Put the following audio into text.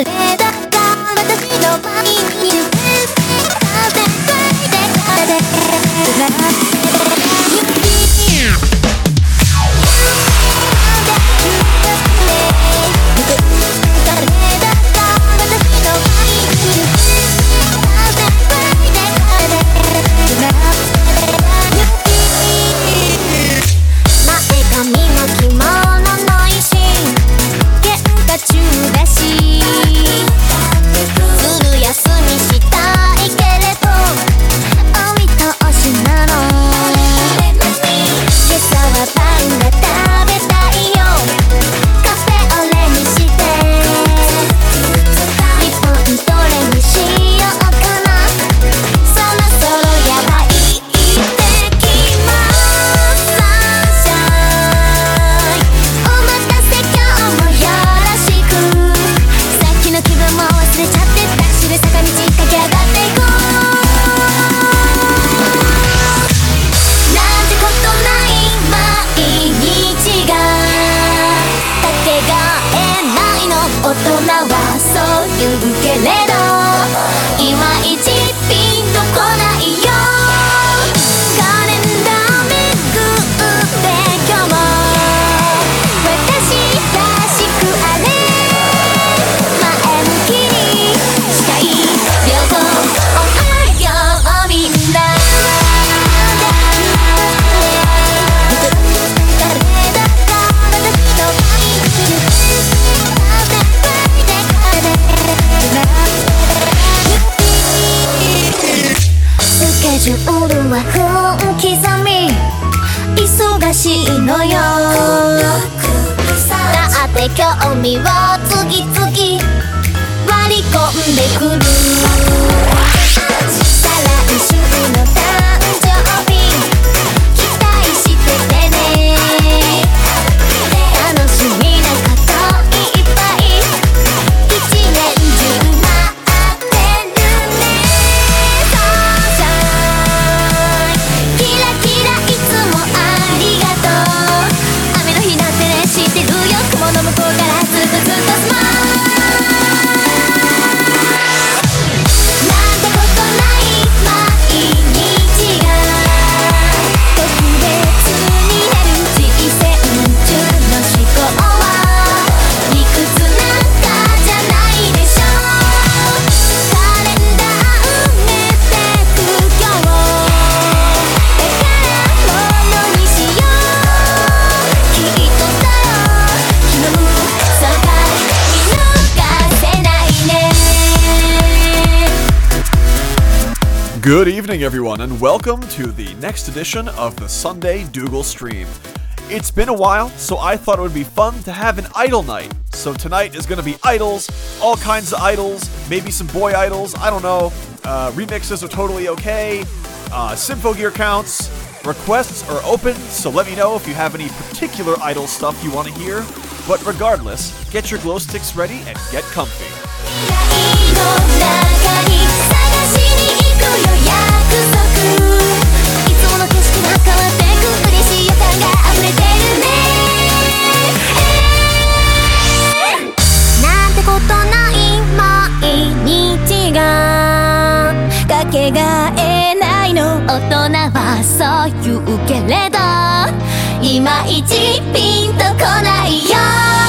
興味を次々割り込んでくる。再来週の誕生日期待しててね。楽しみなこといっぱい一年中待ってるね。そうじゃんキラキラいつもありがとう。雨の日なんてね知ってるよ。雲の向こうからずっとずっとスマイル Good evening, everyone, and welcome to the next edition of the Sunday Dougal Stream. It's been a while, so I thought it would be fun to have an idol night. So tonight is going to be idols, all kinds of idols, maybe some boy idols, I don't know. Remixes are totally okay. Sympho gear counts. Requests are open, so let me know if you have any particular idol stuff you want to hear. But regardless, get your glow sticks ready and get comfy. Ito いまいちピンとこないよ。